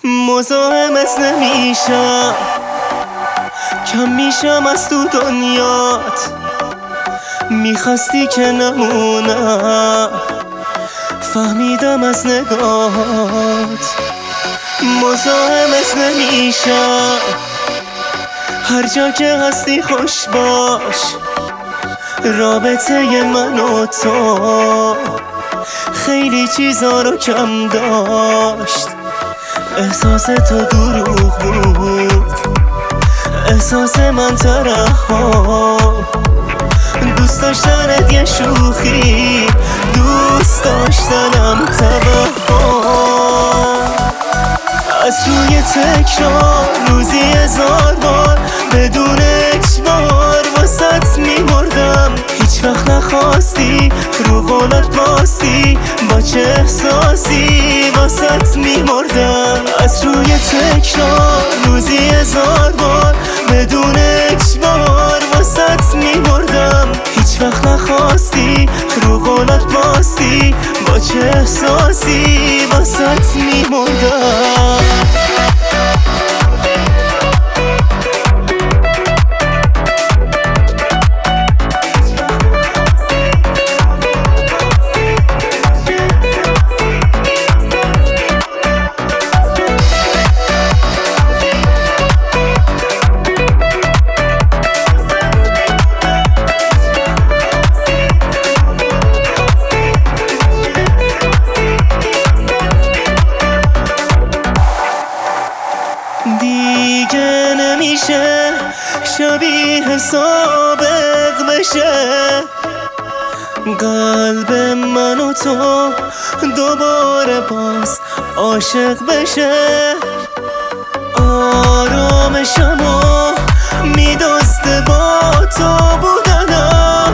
مزاحمت نمیشم، کم میشم از تو دنیات. میخواستی که نمونم، فهمیدم از نگاهات. مزاحمت نمیشم، هر جا که هستی خوش باش. رابطه من و تو خیلی چیزا رو کم داشت. احساس تو دروغ بود، احساس من ترحم. دوست داشتنت یه شوخی، دوست داشتنم توهم. از روی تکرار روزی 1000 بار بدون اجبار واسط میمردم. هیچ وقت نخواستی رو قولت باستی، با چه احساسی واسط میمردم. از روی تکرار روزی 1000 بار بدون اجبار واسط میمردم. هیچ وقت نخواستی رو قولت باستی، با چه احساسی واسط میمردم. دیگه نمیشه شبیه سابق بشه. قلب من و تو دوباره باز عاشق بشه. آرامشمو میدزده با تو بودنم.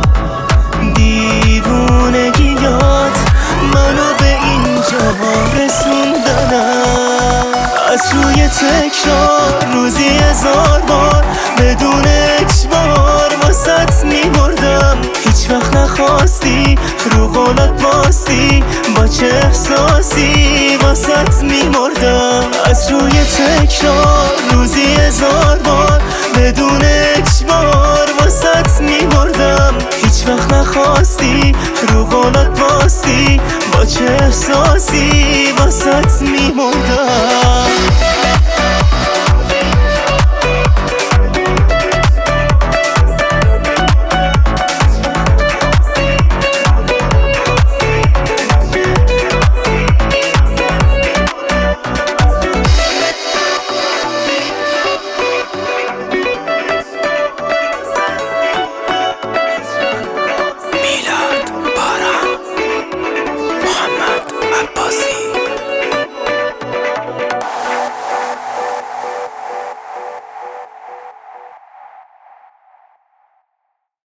دیوونگیات منو به اینجا رسوندنم. از روی تکرار روزی 1000 بار بدون اجبار واسط میمردم. هیچ وقت نخواستی رو قولت باستی، با چه احساسی واسط میمردم. از روی تکرار روزی 1000 بار بدون اجبار واسط میمردم. هیچ وقت نخواستی رو قولت باستی، با چه احساسی واسط میمردم.